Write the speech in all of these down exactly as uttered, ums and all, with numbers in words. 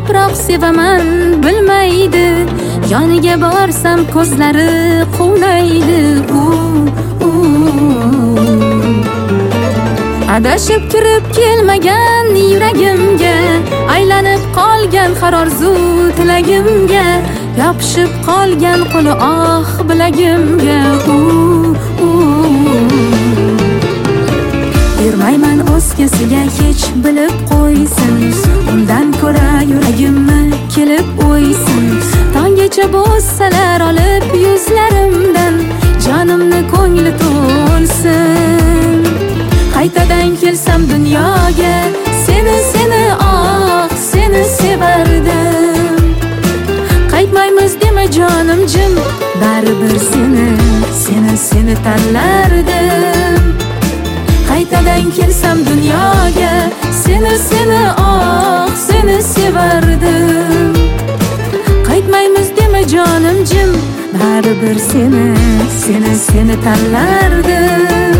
ko'proq sevaman bilmaydi. Yoniga borsam ko'zlari quvnaydi. Adashib kirib kelmagan yuragimga, aylanib qolgan har orzu tilagimga, yopishib qolgan qo'li ah bilagimga. Bermayman o'zgasiga hech bilib qo'ysin, undan ko'ra yuragimni kelib o'ysin. Tonggacha bo'zsalar olib yuzlarimdan, jonimni ko'ngli to'lsin. Qaytadan kelsam dunyoga, seni seni ah seni sevardim. Qaytmaymiz dema jonim jim, baribir seni seni seni tanlardim. Qaytadan kelsam dunyoga, seni seni ah seni sevardim. Qaytmaymiz dema jonim jim, baribir seni seni seni tanlardim.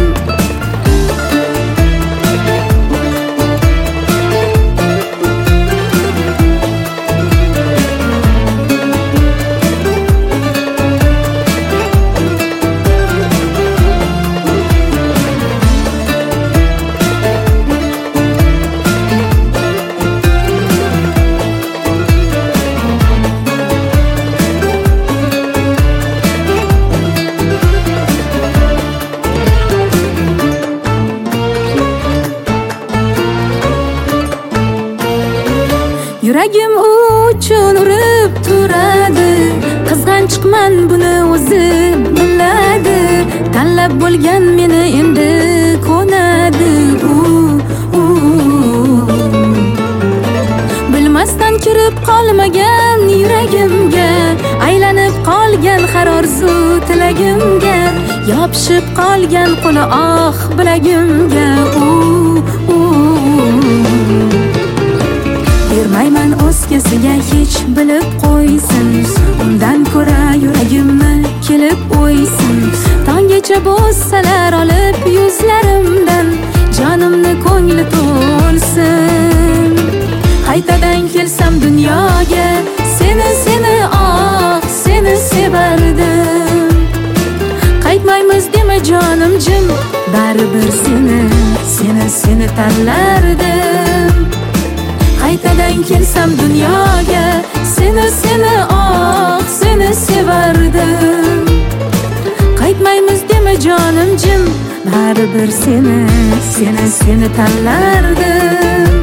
Yuragim uchun urib turadi, qizg'anchiqman buni o'zi biladi. Tanlab bo'lgan meni endi ko'nadi. Bilmasdan kirib qolmagan yuragimga, aylanib qolgan har orzu tilagimga, yopishib qolgan qo'li ah bilagimga. Bermayman o'zgasiga hech bilib qo'ysin, undan ko'ra yuragimni kelib o'ysin. Tonggacha bo'zsalar olib yuzlarimdan, jonimni ko'ngli to'lsin. Qaytadan kelsam dunyoga, seni seni ah seni sevardim. Qaytmaymiz dema jonim jim, baribir seni seni seni tanlardim. Qaytadan kelsam dunyoga, seni seni ah seni sevardim. Qaytmaymiz dema jonim jim, baribir seni seni seni tanlardim.